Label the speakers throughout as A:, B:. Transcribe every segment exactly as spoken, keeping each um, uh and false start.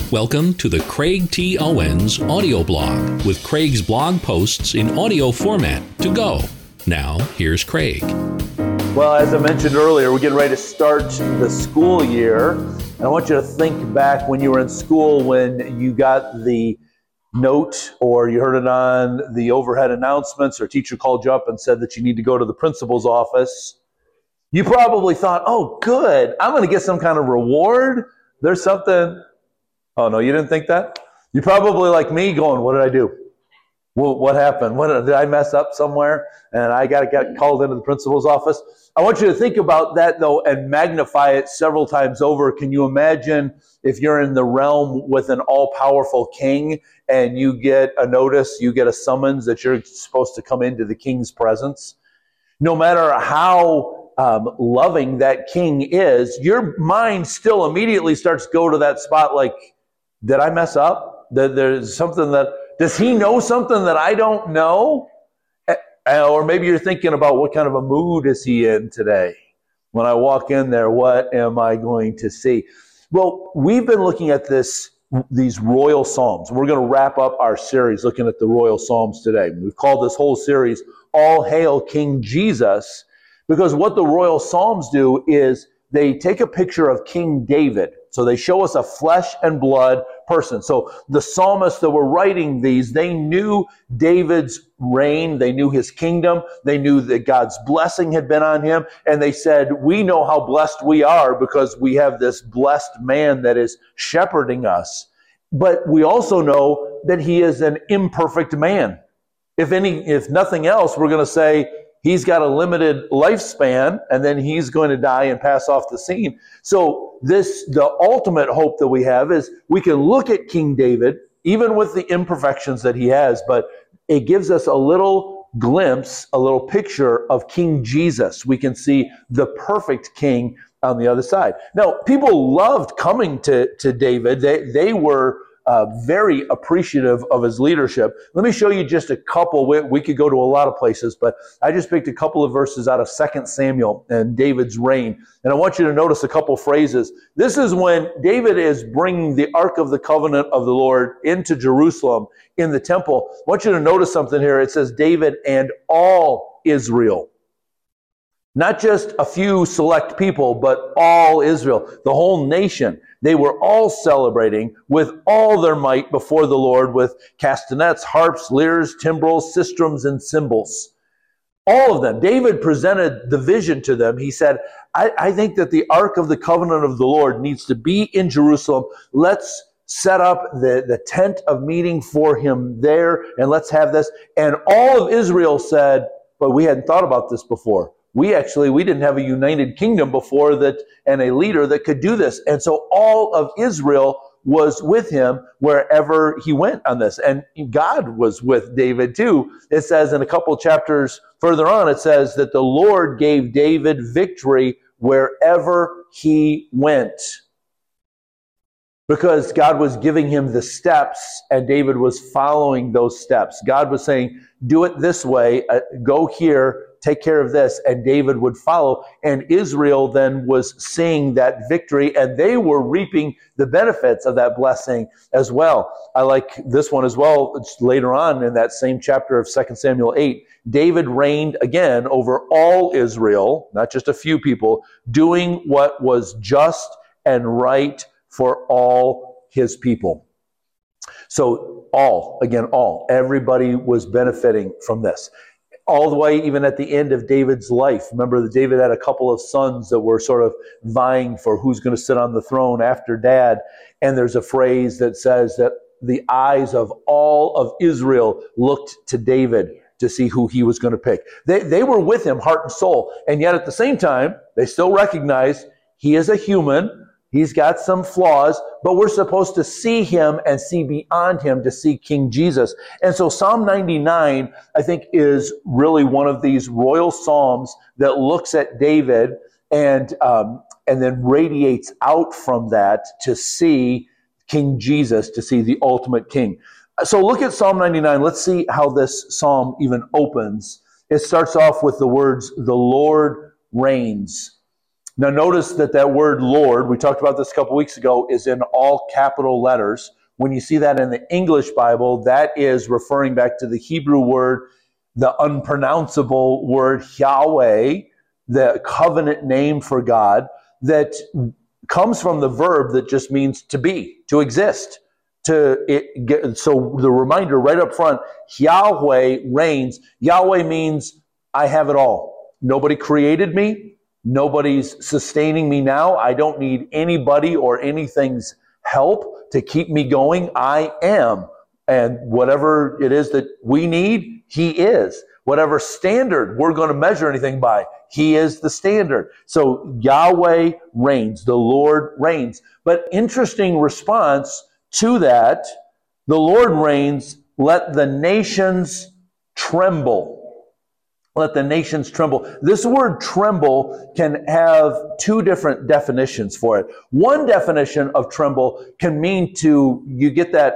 A: Welcome to the Craig T. Owens audio blog with Craig's blog posts in audio format to go. Now, here's Craig.
B: Well, as I mentioned earlier, we're getting ready to start the school year. And I want you to think back when you were in school, when you got the note or you heard it on the overhead announcements, or a teacher called you up and said that you need to go to the principal's office. You probably thought, oh, good, I'm going to get some kind of reward. There's something. Oh, no, you didn't think that? You're probably like me going, what did I do? Well, what happened? What, did I mess up somewhere? And I got to get called into the principal's office. I want you to think about that, though, and magnify it several times over. Can you imagine if you're in the realm with an all-powerful king and you get a notice, you get a summons that you're supposed to come into the king's presence? No matter how um, loving that king is, your mind still immediately starts to go to that spot like, did I mess up? That there's something that, does he know something that I don't know? Or maybe you're thinking about, what kind of a mood is he in today? When I walk in there, what am I going to see? Well, we've been looking at this, these royal psalms. We're going to wrap up our series looking at the royal psalms today. We've called this whole series, All Hail King Jesus, because what the royal psalms do is they take a picture of King David. So they show us a flesh and blood person. So the psalmists that were writing these, they knew David's reign. They knew his kingdom. They knew that God's blessing had been on him. And they said, we know how blessed we are because we have this blessed man that is shepherding us. But we also know that he is an imperfect man. If any, if nothing else, we're going to say, he's got a limited lifespan, and then he's going to die and pass off the scene. So this, the ultimate hope that we have is we can look at King David, even with the imperfections that he has, but it gives us a little glimpse, a little picture of King Jesus. We can see the perfect king on the other side. Now, people loved coming to, to David. They, they were Uh, very appreciative of his leadership. Let me show you just a couple. We, we could go to a lot of places, but I just picked a couple of verses out of Second Samuel and David's reign. And I want you to notice a couple phrases. This is when David is bringing the Ark of the Covenant of the Lord into Jerusalem in the temple. I want you to notice something here. It says David and all Israel. Not just a few select people, but all Israel, the whole nation. They were all celebrating with all their might before the Lord with castanets, harps, lyres, timbrels, sistrums, and cymbals. All of them. David presented the vision to them. He said, I, I think that the Ark of the Covenant of the Lord needs to be in Jerusalem. Let's set up the, the tent of meeting for him there, and let's have this. And all of Israel said, but we hadn't thought about this before. We actually, we didn't have a united kingdom before that, and a leader that could do this. And so all of Israel was with him wherever he went on this. And God was with David too. It says in a couple chapters further on, it says that the Lord gave David victory wherever he went. Because God was giving him the steps, and David was following those steps. God was saying, do it this way, uh, go here, take care of this, and David would follow. And Israel then was seeing that victory, and they were reaping the benefits of that blessing as well. I like this one as well. It's later on in that same chapter of Second Samuel eight. David reigned again over all Israel, not just a few people, doing what was just and right for all his people. So all, again, all, everybody was benefiting from this. All the way even at the end of David's life. Remember that David had a couple of sons that were sort of vying for who's going to sit on the throne after dad. And there's a phrase that says that the eyes of all of Israel looked to David to see who he was going to pick. They, they were with him, heart and soul. And yet at the same time, they still recognized he is a human. He's got some flaws, but we're supposed to see him and see beyond him to see King Jesus. And so Psalm ninety-nine, I think, is really one of these royal psalms that looks at David and um, and then radiates out from that to see King Jesus, to see the ultimate king. So look at Psalm ninety-nine. Let's see how this psalm even opens. It starts off with the words, "The Lord reigns." Now notice that that word Lord, we talked about this a couple weeks ago, is in all capital letters. When you see that in the English Bible, that is referring back to the Hebrew word, the unpronounceable word Yahweh, the covenant name for God, that comes from the verb that just means to be, to exist. To it get, so the reminder right up front, Yahweh reigns. Yahweh means I have it all. Nobody created me. Nobody's sustaining me now. I don't need anybody or anything's help to keep me going. I am. And whatever it is that we need, He is. Whatever standard we're going to measure anything by, He is the standard. So Yahweh reigns. The Lord reigns. But interesting response to that, the Lord reigns, let the nations tremble. Let the nations tremble. This word tremble can have two different definitions for it. One definition of tremble can mean to, you get that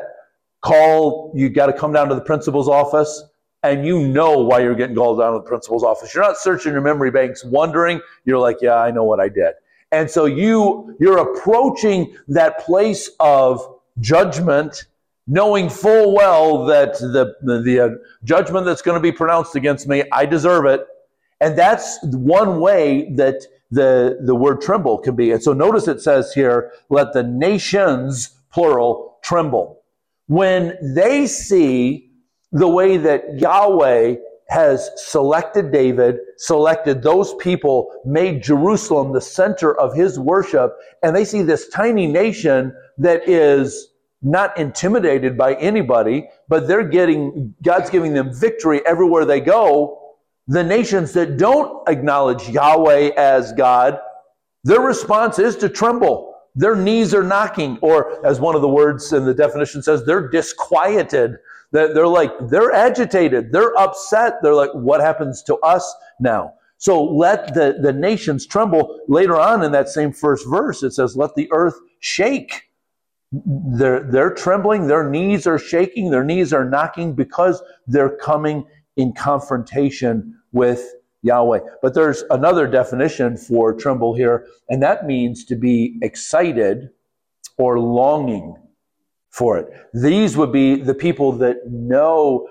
B: call, you got to come down to the principal's office, and you know why you're getting called down to the principal's office. You're not searching your memory banks wondering. You're like, yeah, I know what I did. And so you, you're approaching that place of judgment, knowing full well that the, the, the uh, judgment that's going to be pronounced against me, I deserve it. And that's one way that the, the word tremble can be. And so notice it says here, let the nations, plural, tremble. When they see the way that Yahweh has selected David, selected those people, made Jerusalem the center of His worship, and they see this tiny nation that is not intimidated by anybody, but they're getting, God's giving them victory everywhere they go. The nations that don't acknowledge Yahweh as God, their response is to tremble. Their knees are knocking, or as one of the words in the definition says, they're disquieted. They're like, they're agitated. They're upset. They're like, what happens to us now? So let the, the nations tremble. Later on in that same first verse, it says, let the earth shake. They're, they're trembling. Their knees are shaking. Their knees are knocking because they're coming in confrontation with Yahweh. But there's another definition for tremble here, and that means to be excited or longing for it. These would be the people that know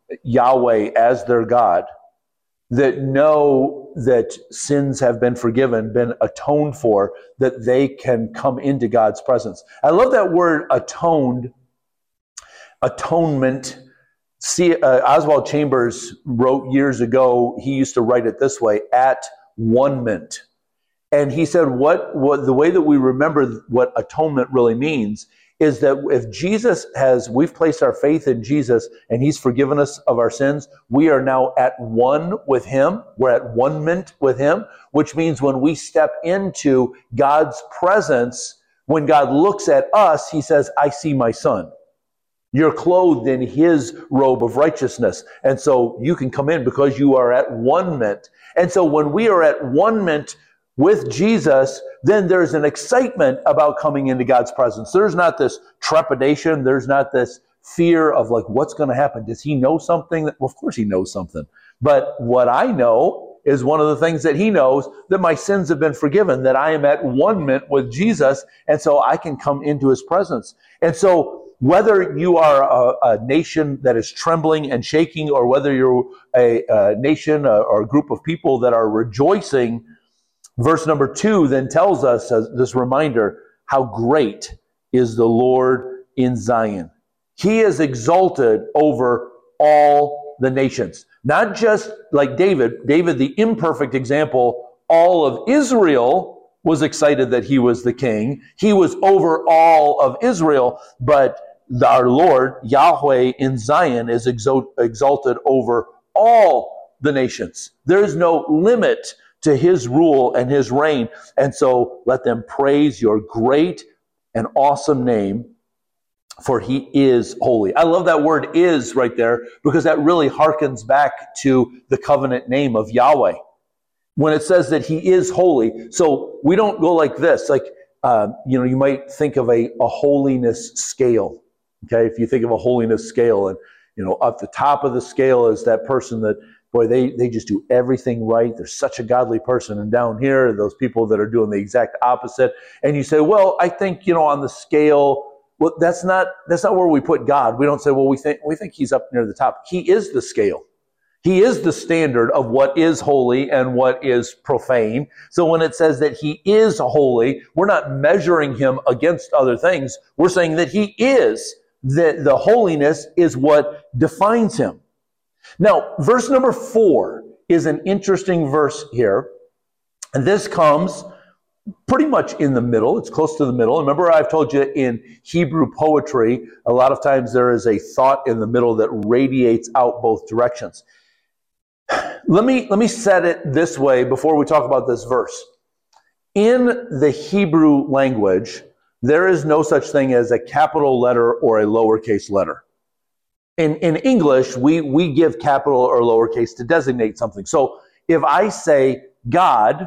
B: Yahweh as their God, that know that sins have been forgiven, been atoned for, that they can come into God's presence. I love that word atoned, atonement. See, uh, Oswald Chambers wrote years ago, he used to write it this way, at one-ment. And he said, what, what the way that we remember what atonement really means is that if Jesus has, we've placed our faith in Jesus and He's forgiven us of our sins, we are now at one with Him. We're at one-ment with Him, which means when we step into God's presence, when God looks at us, He says, I see my Son. You're clothed in His robe of righteousness. And so you can come in because you are at one-ment. And so when we are at one-ment with Jesus, then there's an excitement about coming into God's presence. There's not this trepidation. There's not this fear of like, what's going to happen? Does He know something? Well, of course He knows something. But what I know is one of the things that He knows, that my sins have been forgiven, that I am at one-ment with Jesus, and so I can come into His presence. And so whether you are a, a nation that is trembling and shaking, or whether you're a, a nation or a group of people that are rejoicing, verse number two then tells us as this reminder, how great is the Lord in Zion. He is exalted over all the nations. Not just like David. David, the imperfect example, all of Israel was excited that he was the king. He was over all of Israel, but our Lord, Yahweh in Zion, is exalted over all the nations. There is no limit to His rule and His reign. And so let them praise your great and awesome name, for He is holy. I love that word is right there, because that really harkens back to the covenant name of Yahweh. When it says that He is holy, so we don't go like this. Like, uh, you know, you might think of a, a holiness scale. Okay, if you think of a holiness scale, and you know, up the top of the scale is that person that boy, they, they just do everything right. They're such a godly person. And down here, those people that are doing the exact opposite. And you say, well, I think, you know, on the scale, well, that's not that's not where we put God. We don't say, well, we think we think he's up near the top. He is the scale. He is the standard of what is holy and what is profane. So when it says that he is holy, we're not measuring him against other things. We're saying that he is, that the holiness is what defines him. Now, verse number four is an interesting verse here. And this comes pretty much in the middle. It's close to the middle. Remember, I've told you in Hebrew poetry, a lot of times there is a thought in the middle that radiates out both directions. Let me, let me set it this way before we talk about this verse. In the Hebrew language, there is no such thing as a capital letter or a lowercase letter. In, in English, we, we give capital or lowercase to designate something. So if I say God,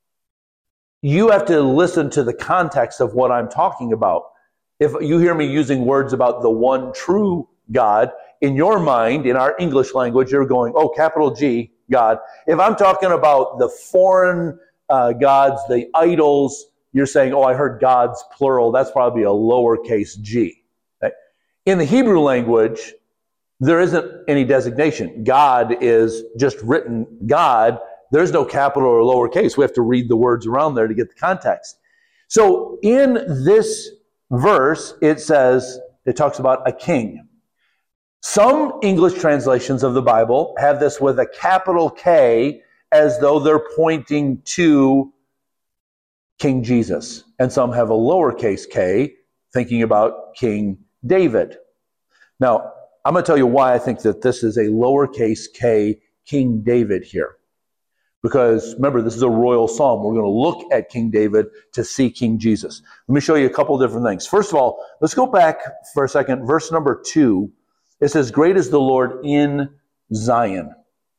B: you have to listen to the context of what I'm talking about. If you hear me using words about the one true God, in your mind, in our English language, you're going, oh, capital G, God. If I'm talking about the foreign uh, gods, the idols, you're saying, oh, I heard gods, plural. That's probably a lowercase g. Okay? In the Hebrew language, there isn't any designation. God is just written God. There's no capital or lowercase. We have to read the words around there to get the context. So in this verse, it says, it talks about a king. Some English translations of the Bible have this with a capital K as though they're pointing to King Jesus. And some have a lowercase k, thinking about King David. Now, I'm going to tell you why I think that this is a lowercase k King David here. Because remember, this is a royal psalm. We're going to look at King David to see King Jesus. Let me show you a couple different things. First of all, let's go back for a second. Verse number two. It says, great is the Lord in Zion.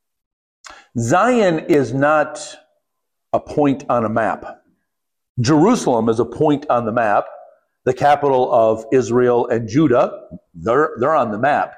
B: Zion is not a point on a map. Jerusalem is a point on the map. The capital of Israel and Judah, they're, they're on the map.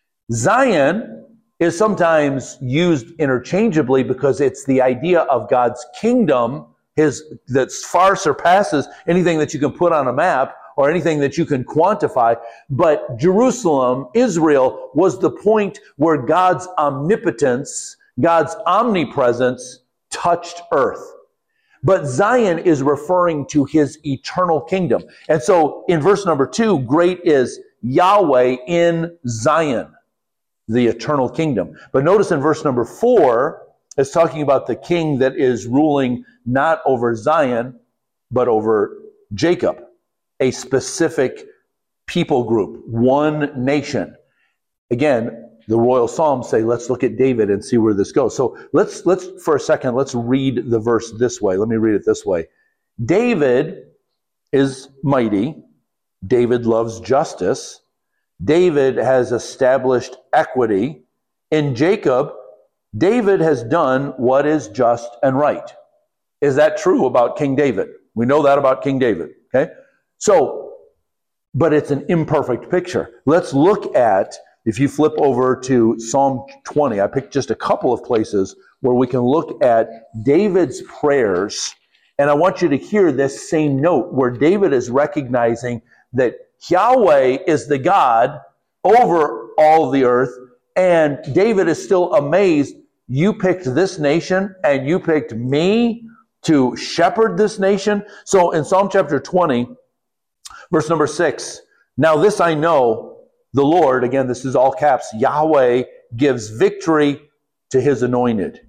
B: Zion is sometimes used interchangeably because it's the idea of God's kingdom his, that far surpasses anything that you can put on a map or anything that you can quantify. But Jerusalem, Israel, was the point where God's omnipotence, God's omnipresence touched earth. But Zion is referring to his eternal kingdom. And so in verse number two, great is Yahweh in Zion, the eternal kingdom. But notice in verse number four, it's talking about the king that is ruling not over Zion, but over Jacob, a specific people group, one nation. Again, the royal psalms say, let's look at David and see where this goes. So let's, let's for a second, let's read the verse this way. Let me read it this way. David is mighty. David loves justice. David has established equity. In Jacob, David has done what is just and right. Is that true about King David? We know that about King David, okay? So, but it's an imperfect picture. Let's look at, if you flip over to Psalm twenty, I picked just a couple of places where we can look at David's prayers, and I want you to hear this same note where David is recognizing that Yahweh is the God over all of the earth, and David is still amazed, you picked this nation and you picked me to shepherd this nation. So in Psalm chapter twenty, verse number six, now this I know, the Lord, again, this is all caps, Yahweh gives victory to his anointed.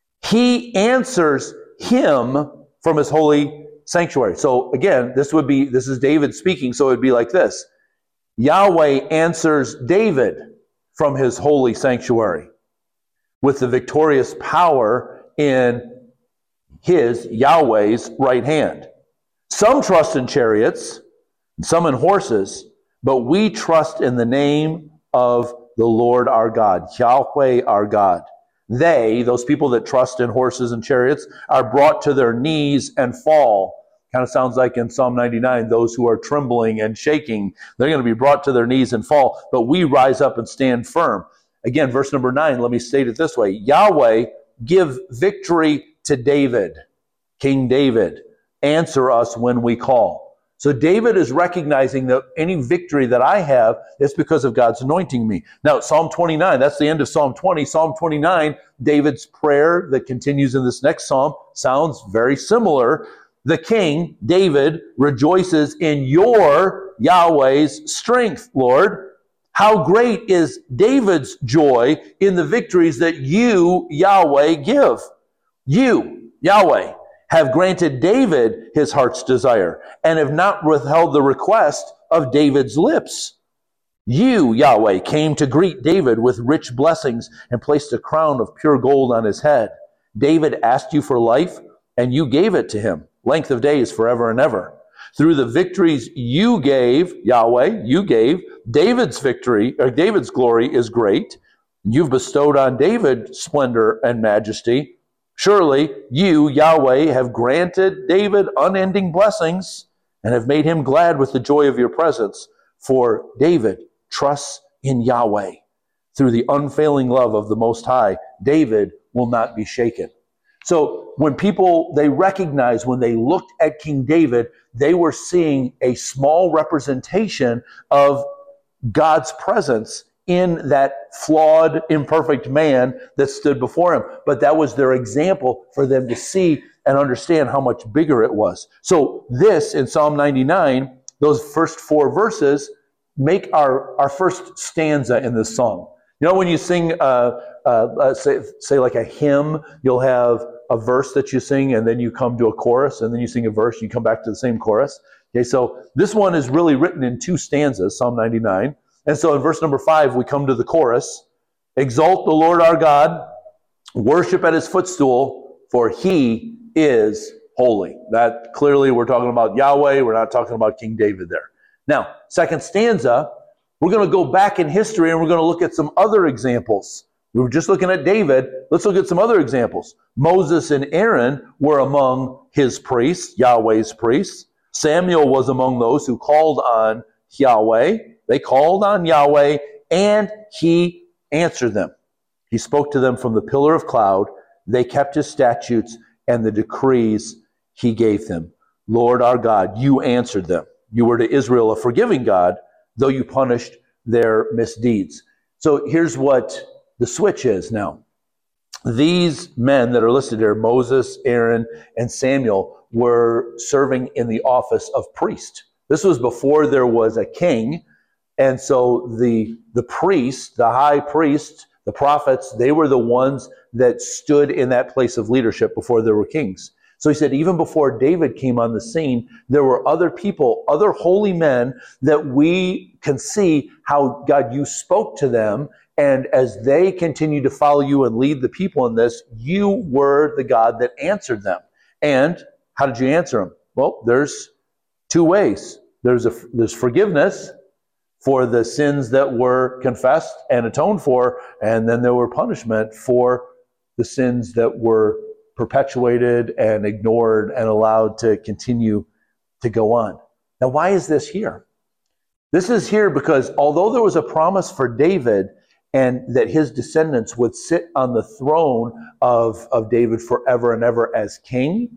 B: He answers him from his holy sanctuary. So again, this would be, this is David speaking, so it would be like this. Yahweh answers David from his holy sanctuary with the victorious power in his, Yahweh's, right hand. Some trust in chariots, some in horses, but we trust in the name of the Lord our God, Yahweh our God. They, those people that trust in horses and chariots, are brought to their knees and fall. Kind of sounds like in Psalm ninety-nine, those who are trembling and shaking, they're going to be brought to their knees and fall, but we rise up and stand firm. Again, verse number nine, let me state it this way. Yahweh, give victory to David, King David. Answer us when we call. So David is recognizing that any victory that I have is because of God's anointing me. Now, Psalm twenty-nine, that's the end of Psalm twenty. Psalm twenty-nine, David's prayer that continues in this next psalm, sounds very similar. The king, David, rejoices in your, Yahweh's strength, Lord. How great is David's joy in the victories that you, Yahweh, give. You, Yahweh, have granted David his heart's desire and have not withheld the request of David's lips. You, Yahweh, came to greet David with rich blessings and placed a crown of pure gold on his head. David asked you for life, and you gave it to him, length of days forever and ever. Through the victories you gave, Yahweh, you gave, David's victory, or David's glory is great. You've bestowed on David splendor and majesty. Surely you, Yahweh, have granted David unending blessings and have made him glad with the joy of your presence. For David trusts in Yahweh. Through the unfailing love of the Most High, David will not be shaken. So when people, they recognize when they looked at King David, they were seeing a small representation of God's presence in that flawed, imperfect man that stood before him. But that was their example for them to see and understand how much bigger it was. So this, in Psalm ninety-nine, those first four verses make our, our first stanza in this song. You know, when you sing, uh, uh, uh, say, say like a hymn, you'll have a verse that you sing, and then you come to a chorus, and then you sing a verse, you come back to the same chorus. Okay, so this one is really written in two stanzas, Psalm ninety-nine. And so in verse number five, we come to the chorus. Exalt the Lord our God, worship at his footstool, for he is holy. That clearly we're talking about Yahweh, we're not talking about King David there. Now, second stanza, we're going to go back in history and we're going to look at some other examples. We were just looking at David. Let's look at some other examples. Moses and Aaron were among his priests, Yahweh's priests. Samuel was among those who called on Yahweh. They called on Yahweh and he answered them. He spoke to them from the pillar of cloud. They kept his statutes and the decrees he gave them. Lord our God, you answered them. You were to Israel a forgiving God, though you punished their misdeeds. So here's what the switch is now. These men that are listed here, Moses, Aaron, and Samuel, were serving in the office of priest. This was before there was a king. And so the, the priest, the high priest, the prophets, they were the ones that stood in that place of leadership before there were kings. So he said, even before David came on the scene, there were other people, other holy men that we can see how, God, you spoke to them. And as they continue to follow you and lead the people in this, you were the God that answered them. And how did you answer them? Well, there's two ways. There's a, there's forgiveness for the sins that were confessed and atoned for, and then there were punishment for the sins that were perpetuated and ignored and allowed to continue to go on. Now, why is this here? This is here because although there was a promise for David and that his descendants would sit on the throne of, of David forever and ever as king,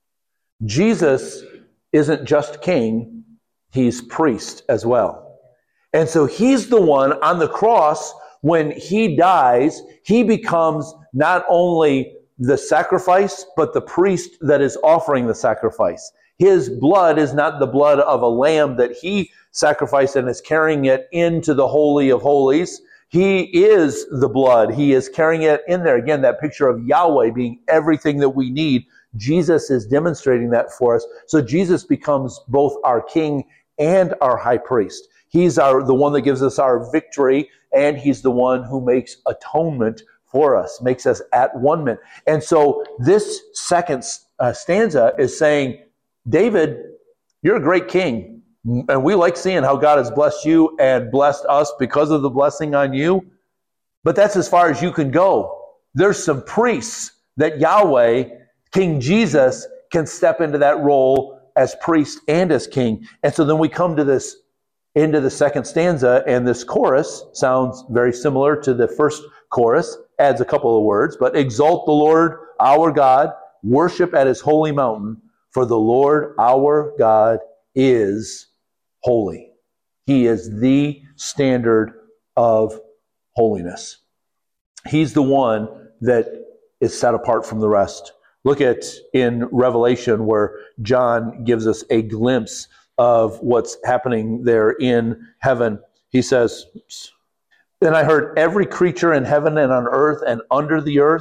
B: Jesus isn't just king, he's priest as well. And so he's the one on the cross, when he dies, he becomes not only the sacrifice, but the priest that is offering the sacrifice. His blood is not the blood of a lamb that he sacrificed and is carrying it into the Holy of Holies. He is the blood. He is carrying it in there. Again, that picture of Yahweh being everything that we need. Jesus is demonstrating that for us. So Jesus becomes both our king and our high priest. He's our the one that gives us our victory, and he's the one who makes atonement for us, makes us at one-ment. And so this second uh, stanza is saying, David, you're a great king, and we like seeing how God has blessed you and blessed us because of the blessing on you, but that's as far as you can go. There's some priests that Yahweh, King Jesus, can step into that role as priest and as king. And so then we come to this into the second stanza, and this chorus sounds very similar to the first chorus, adds a couple of words, but exalt the Lord our God, worship at his holy mountain, for the Lord our God is holy. He is the standard of holiness. He's the one that is set apart from the rest. Look at in Revelation where John gives us a glimpse of what's happening there in heaven. He says, "Then I heard every creature in heaven and on earth and under the earth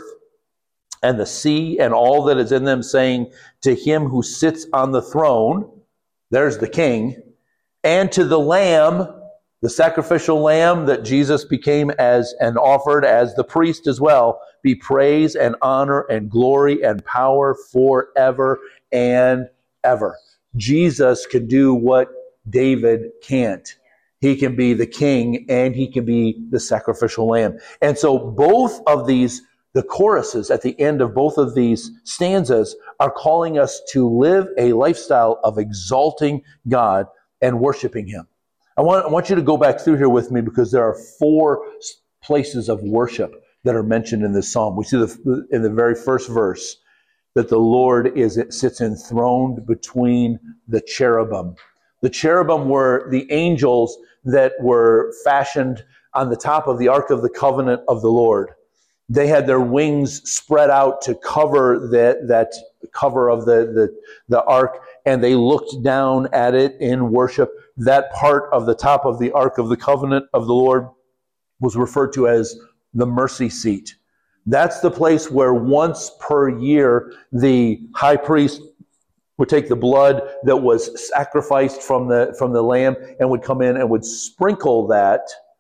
B: and the sea and all that is in them saying to him who sits on the throne," there's the king, "and to the Lamb," the sacrificial lamb that Jesus became as and offered as the priest as well, "be praise and honor and glory and power forever and ever." Jesus can do what David can't. He can be the king and he can be the sacrificial lamb. And so both of these, the choruses at the end of both of these stanzas are calling us to live a lifestyle of exalting God and worshiping him. I want, I want you to go back through here with me because there are four places of worship that are mentioned in this psalm. We see the, in the very first verse that the Lord is sits enthroned between the cherubim. The cherubim were the angels that were fashioned on the top of the Ark of the Covenant of the Lord. They had their wings spread out to cover that, that cover of the, the, the ark, and they looked down at it in worship. That part of the top of the Ark of the Covenant of the Lord was referred to as the mercy seat. That's the place where once per year the high priest would take the blood that was sacrificed from the, from the lamb and would come in and would sprinkle that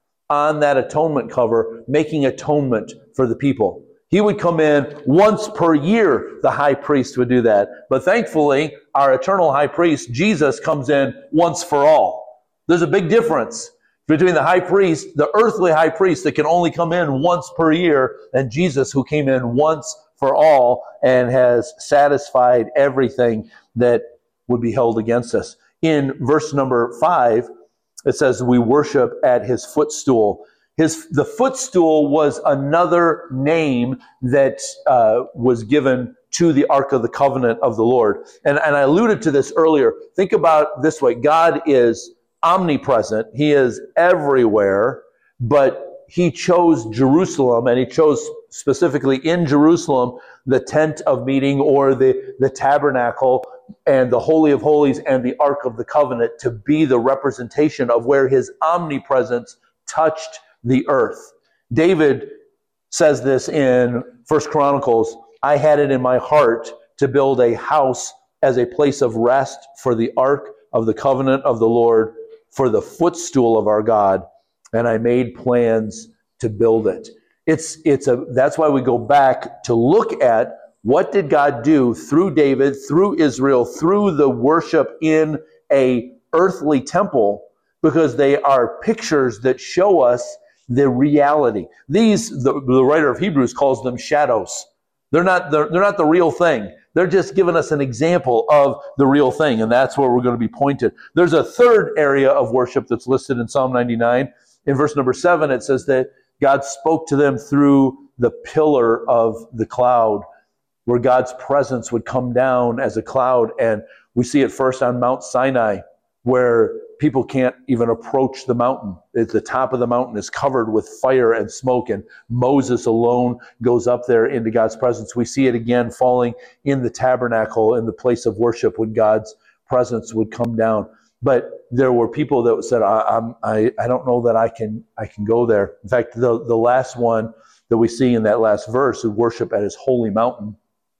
B: on that atonement cover, making atonement for the people. He would come in once per year, the high priest would do that. But thankfully, our eternal high priest, Jesus, comes in once for all. There's a big difference between the high priest, the earthly high priest that can only come in once per year, and Jesus who came in once for all and has satisfied everything that would be held against us. In verse number five, it says, we worship at his footstool. His, the footstool was another name that uh, was given to the Ark of the Covenant of the Lord. And, and I alluded to this earlier. Think about this way. God is omnipresent. He is everywhere, but he chose Jerusalem, and he chose specifically in Jerusalem the tent of meeting or the, the tabernacle and the Holy of Holies and the Ark of the Covenant to be the representation of where his omnipresence touched the earth. David says this in First Chronicles, I had it in my heart to build a house as a place of rest for the Ark of the Covenant of the Lord, for the footstool of our God, and I made plans to build it. It's it's a that's why we go back to look at what did God do through David, through Israel, through the worship in a earthly temple, because they are pictures that show us the reality. These, the, the writer of Hebrews calls them shadows. They're not they're, they're not the real thing. They're just giving us an example of the real thing, and that's where we're going to be pointed. There's a third area of worship that's listed in Psalm ninety-nine. In verse number seven, it says that God spoke to them through the pillar of the cloud, where God's presence would come down as a cloud. And we see it first on Mount Sinai, where people can't even approach the mountain. At the top of the mountain is covered with fire and smoke, and Moses alone goes up there into God's presence. We see it again falling in the tabernacle, in the place of worship, when God's presence would come down. But there were people that said, I, I'm, I, I don't know that I can I can go there. In fact, the, the last one that we see in that last verse, who worship at his holy mountain,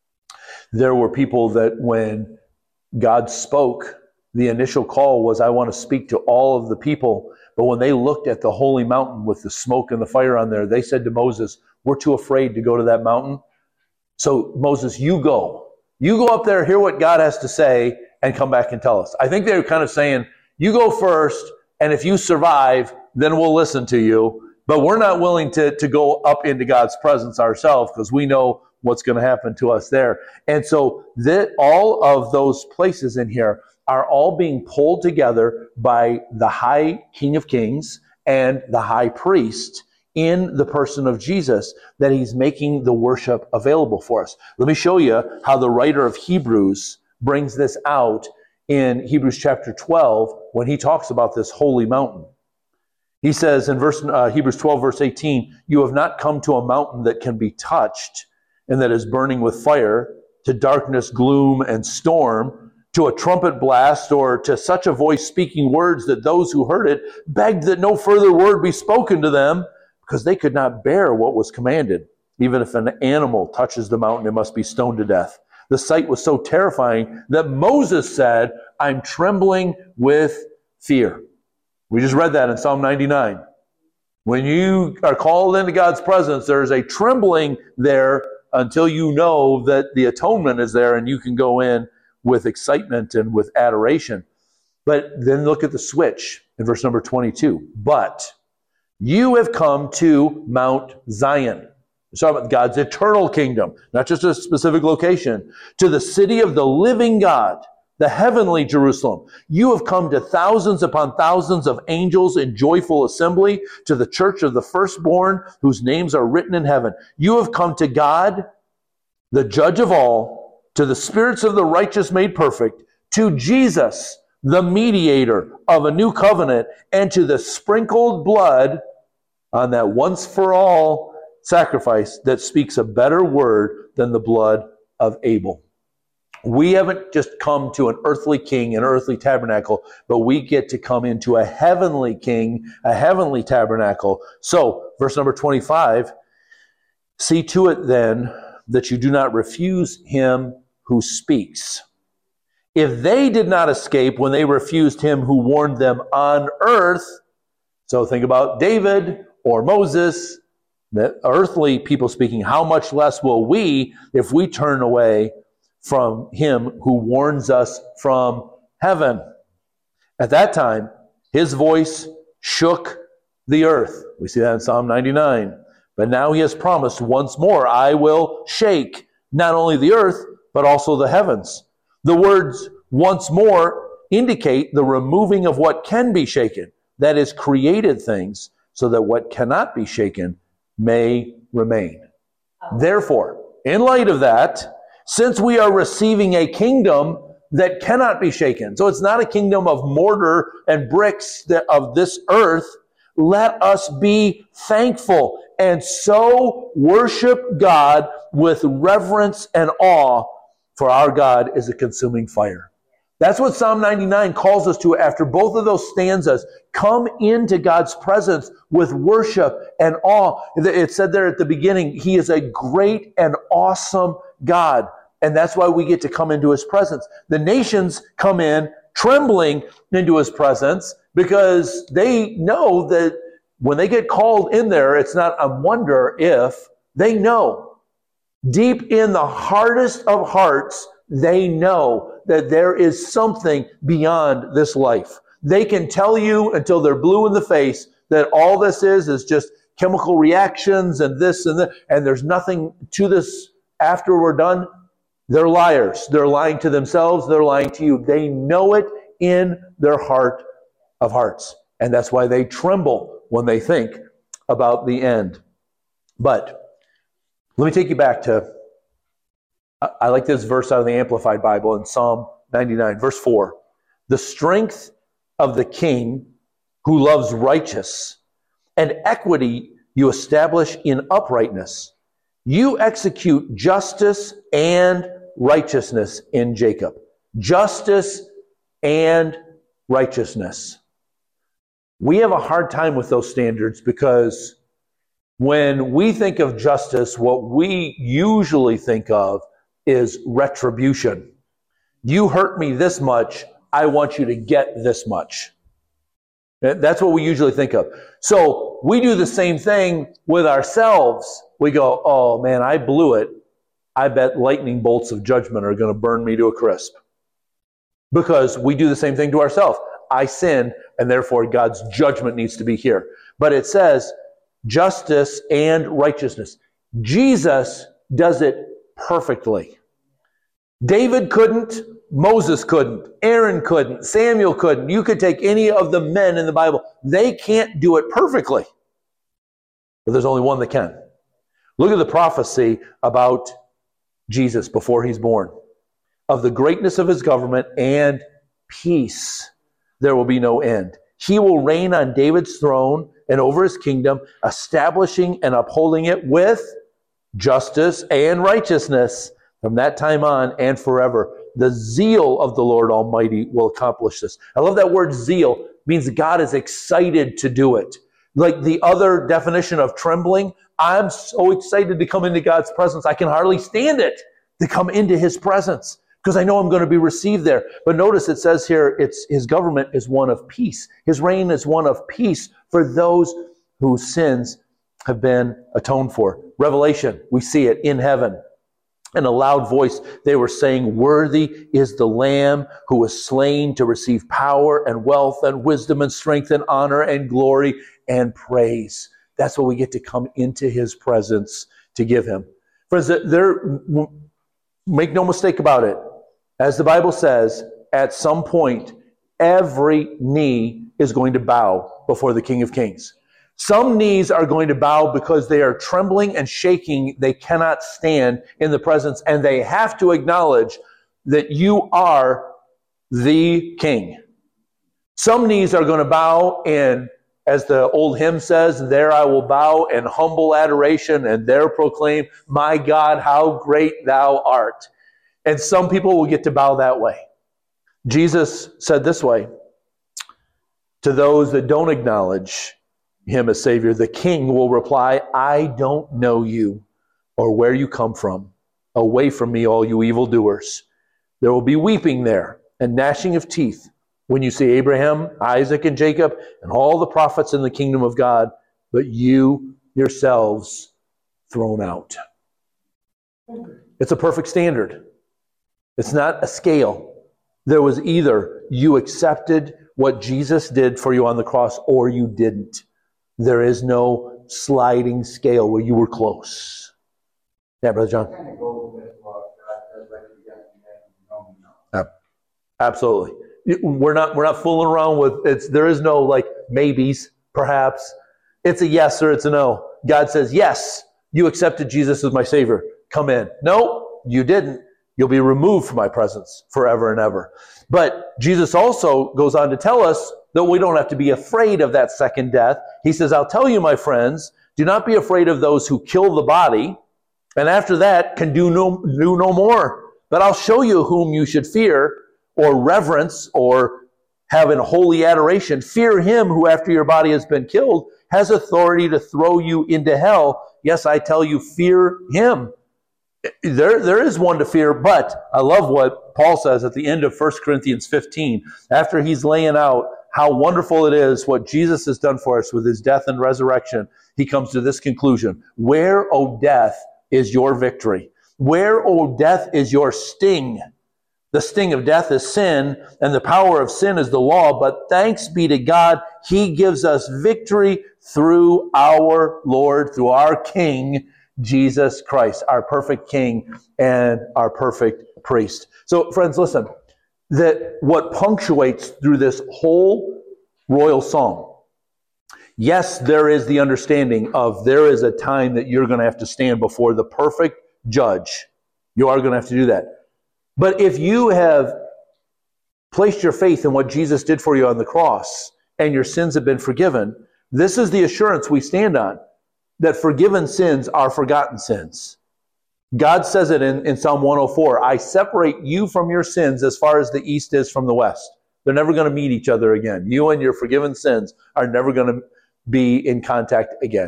B: there were people that when God spoke, the initial call was, I want to speak to all of the people. But when they looked at the holy mountain with the smoke and the fire on there, they said to Moses, we're too afraid to go to that mountain. So Moses, you go. You go up there, hear what God has to say, and come back and tell us. I think they were kind of saying, you go first, and if you survive, then we'll listen to you. But we're not willing to, to go up into God's presence ourselves, because we know what's going to happen to us there. And so that all of those places in here are all being pulled together by the high King of Kings and the high priest in the person of Jesus, that he's making the worship available for us. Let me show you how the writer of Hebrews brings this out in Hebrews chapter twelve when he talks about this holy mountain. He says in verse uh, Hebrews twelve, verse eighteen, "You have not come to a mountain that can be touched and that is burning with fire, to darkness, gloom, and storm, to a trumpet blast, or to such a voice speaking words that those who heard it begged that no further word be spoken to them, because they could not bear what was commanded. Even if an animal touches the mountain, it must be stoned to death. The sight was so terrifying that Moses said, 'I'm trembling with fear.'" We just read that in Psalm ninety-nine. When you are called into God's presence, there's a trembling there until you know that the atonement is there and you can go in with excitement and with adoration. But then look at the switch in verse number twenty-two. "But you have come to Mount Zion." It's talking about God's eternal kingdom, not just a specific location. "To the city of the living God, the heavenly Jerusalem. You have come to thousands upon thousands of angels in joyful assembly, to the church of the firstborn, whose names are written in heaven. You have come to God, the judge of all, to the spirits of the righteous made perfect, to Jesus, the mediator of a new covenant, and to the sprinkled blood on that once-for-all sacrifice that speaks a better word than the blood of Abel." We haven't just come to an earthly king, an earthly tabernacle, but we get to come into a heavenly king, a heavenly tabernacle. So, verse number twenty-five, "See to it then that you do not refuse him who speaks. If they did not escape when they refused him who warned them on earth," so think about David or Moses, the earthly people speaking, "how much less will we if we turn away from him who warns us from heaven?" At that time, his voice shook the earth. We see that in Psalm ninety-nine. But now he has promised once more, "I will shake not only the earth, but also the heavens." The words "once more" indicate the removing of what can be shaken, that is, created things, so that what cannot be shaken may remain. Therefore, in light of that, since we are receiving a kingdom that cannot be shaken, so it's not a kingdom of mortar and bricks that, of this earth, let us be thankful and so worship God with reverence and awe, for our God is a consuming fire. That's what Psalm ninety-nine calls us to after both of those stanzas. Come into God's presence with worship and awe. It said there at the beginning, he is a great and awesome God. And that's why we get to come into his presence. The nations come in trembling into his presence because they know that when they get called in there, it's not a wonder if. They know. Deep in the hardest of hearts, they know that there is something beyond this life. They can tell you until they're blue in the face that all this is is just chemical reactions and this and that, and there's nothing to this after we're done. They're liars. They're lying to themselves. They're lying to you. They know it in their heart of hearts. And that's why they tremble when they think about the end. But let me take you back to, I like this verse out of the Amplified Bible in Psalm ninety-nine, verse four. "The strength of the king who loves righteous and equity you establish in uprightness. You execute justice and righteousness in Jacob." Justice and righteousness. We have a hard time with those standards because when we think of justice, what we usually think of is retribution. You hurt me this much, I want you to get this much. That's what we usually think of. So we do the same thing with ourselves. We go, oh man, I blew it. I bet lightning bolts of judgment are going to burn me to a crisp. Because we do the same thing to ourselves. I sinned, and therefore God's judgment needs to be here. But it says justice and righteousness. Jesus does it perfectly. David couldn't, Moses couldn't. Aaron couldn't. Samuel couldn't. You could take any of the men in the Bible. They can't do it perfectly. But there's only one that can. Look at the prophecy about Jesus before he's born. Of the greatness of his government and peace, there will be no end. He will reign on David's throne and over his kingdom, establishing and upholding it with justice and righteousness from that time on and forever. The zeal of the Lord Almighty will accomplish this. I love that word zeal. It means God is excited to do it. Like the other definition of trembling, I'm so excited to come into God's presence. I can hardly stand it to come into his presence because I know I'm going to be received there. But notice it says here, it's his government is one of peace. His reign is one of peace for those whose sins have been atoned for. Revelation, we see it in heaven. In a loud voice, they were saying, "Worthy is the Lamb who was slain to receive power and wealth and wisdom and strength and honor and glory and praise." That's what we get to come into his presence to give him. Friends, there, make no mistake about it. As the Bible says, at some point, every knee is going to bow before the King of Kings. Some knees are going to bow because they are trembling and shaking. They cannot stand in the presence, and they have to acknowledge that you are the King. Some knees are going to bow, and as the old hymn says, "There I will bow in humble adoration, and there proclaim, my God, how great thou art." And some people will get to bow that way. Jesus said this way to those that don't acknowledge him as Savior. The King will reply, "I don't know you or where you come from. Away from me, all you evildoers." There will be weeping there and gnashing of teeth when you see Abraham, Isaac, and Jacob and all the prophets in the kingdom of God, but you yourselves thrown out. It's a perfect standard. It's not a scale. There was either you accepted what Jesus did for you on the cross or you didn't. There is no sliding scale where you were close. Yeah, Brother John. Absolutely. We're not we're not fooling around with it's. There is no like maybes, perhaps. It's a yes or it's a no. God says, yes, you accepted Jesus as my Savior. Come in. No, you didn't. You'll be removed from my presence forever and ever. But Jesus also goes on to tell us that we don't have to be afraid of that second death. He says, I'll tell you, my friends, do not be afraid of those who kill the body, and after that can do no, do no more. But I'll show you whom you should fear, or reverence, or have in holy adoration. Fear him who, after your body has been killed, has authority to throw you into hell. Yes, I tell you, fear him. There, there is one to fear, but I love what Paul says at the end of First Corinthians fifteen, after he's laying out how wonderful it is what Jesus has done for us with his death and resurrection. He comes to this conclusion: where, O death, is your victory? Where, O death, is your sting? The sting of death is sin, and the power of sin is the law, but thanks be to God, he gives us victory through our Lord, through our King, Jesus Christ, our perfect King and our perfect priest. So, friends, listen, that what punctuates through this whole royal psalm, yes, there is the understanding of there is a time that you're going to have to stand before the perfect judge. You are going to have to do that. But if you have placed your faith in what Jesus did for you on the cross and your sins have been forgiven, this is the assurance we stand on, that forgiven sins are forgotten sins. God says it in, in Psalm one oh four, I separate you from your sins as far as the east is from the west. They're never going to meet each other again. You and your forgiven sins are never going to be in contact again.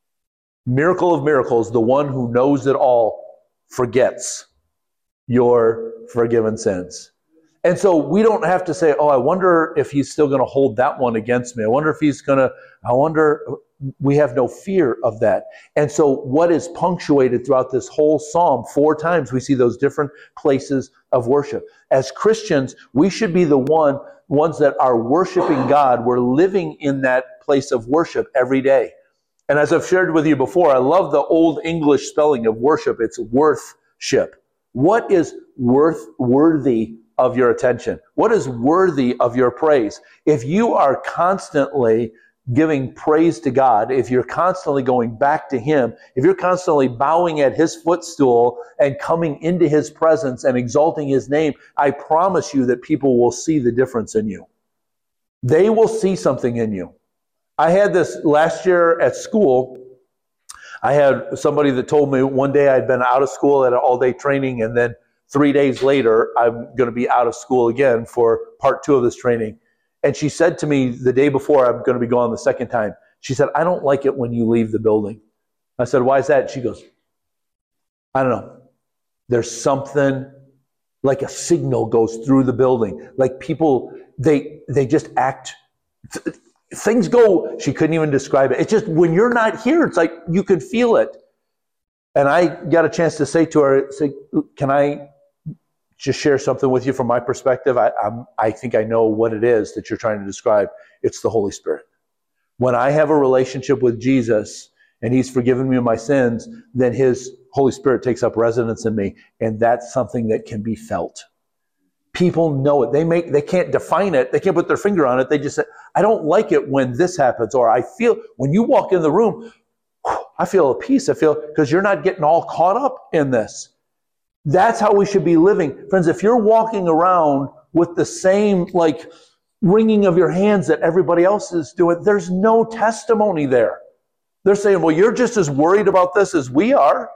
B: Miracle of miracles, the one who knows it all forgets your forgiven sins. And so we don't have to say, oh, I wonder if he's still going to hold that one against me. I wonder if he's going to, I wonder, we have no fear of that. And so what is punctuated throughout this whole psalm, four times we see those different places of worship. As Christians, we should be the one, ones that are worshiping God. We're living in that place of worship every day. And as I've shared with you before, I love the old English spelling of worship. It's worthship. What is worth worthy of your attention? What is worthy of your praise? If you are constantly giving praise to God, if you're constantly going back to Him, if you're constantly bowing at His footstool and coming into His presence and exalting His name, I promise you that people will see the difference in you. They will see something in you. I had this last year at school. I had somebody that told me one day I'd been out of school at an all-day training, and then three days later, I'm going to be out of school again for part two of this training. And she said to me the day before I'm going to be gone the second time, she said, I don't like it when you leave the building. I said, why is that? She goes, I don't know. There's something like a signal goes through the building. Like people, they they just act, th- things go, she couldn't even describe it. It's just when you're not here, it's like you can feel it. And I got a chance to say to her, say, can I just share something with you from my perspective? I I'm, I think I know what it is that you're trying to describe. It's the Holy Spirit. When I have a relationship with Jesus and He's forgiven me of my sins, then His Holy Spirit takes up residence in me, and that's something that can be felt. People know it. They make they can't define it. They can't put their finger on it. They just say, I don't like it when this happens, or I feel when you walk in the room, I feel a peace. I feel because you're not getting all caught up in this. That's how we should be living. Friends, if you're walking around with the same like wringing of your hands that everybody else is doing, there's no testimony there. They're saying, well, you're just as worried about this as we are.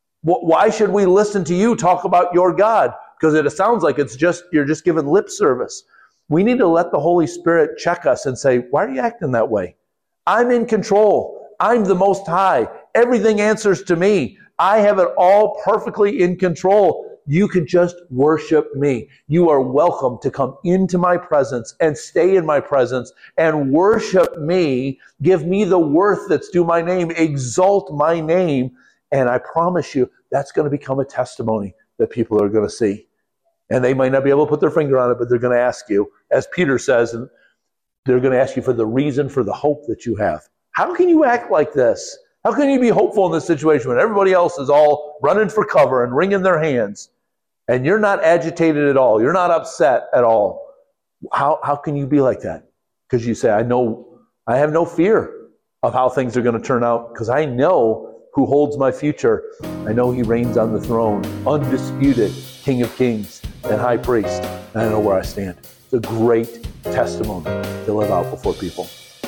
B: Why should we listen to you talk about your God? Because it sounds like it's just you're just giving lip service. We need to let the Holy Spirit check us and say, why are you acting that way? I'm in control. I'm the Most High. Everything answers to me. I have it all perfectly in control. You can just worship me. You are welcome to come into my presence and stay in my presence and worship me. Give me the worth that's due my name. Exalt my name. And I promise you, that's going to become a testimony that people are going to see. And they might not be able to put their finger on it, but they're going to ask you, as Peter says, and they're going to ask you for the reason for the hope that you have. How can you act like this? How can you be hopeful in this situation when everybody else is all running for cover and wringing their hands and you're not agitated at all? You're not upset at all. How, how can you be like that? Because you say, I know, I have no fear of how things are going to turn out because I know who holds my future. I know He reigns on the throne, undisputed King of Kings and High Priest. And I know where I stand. It's a great testimony to live out before people.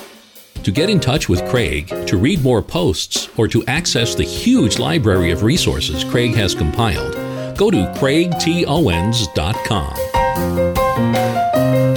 A: To get in touch with Craig, to read more posts, or to access the huge library of resources Craig has compiled, go to craig t owens dot com.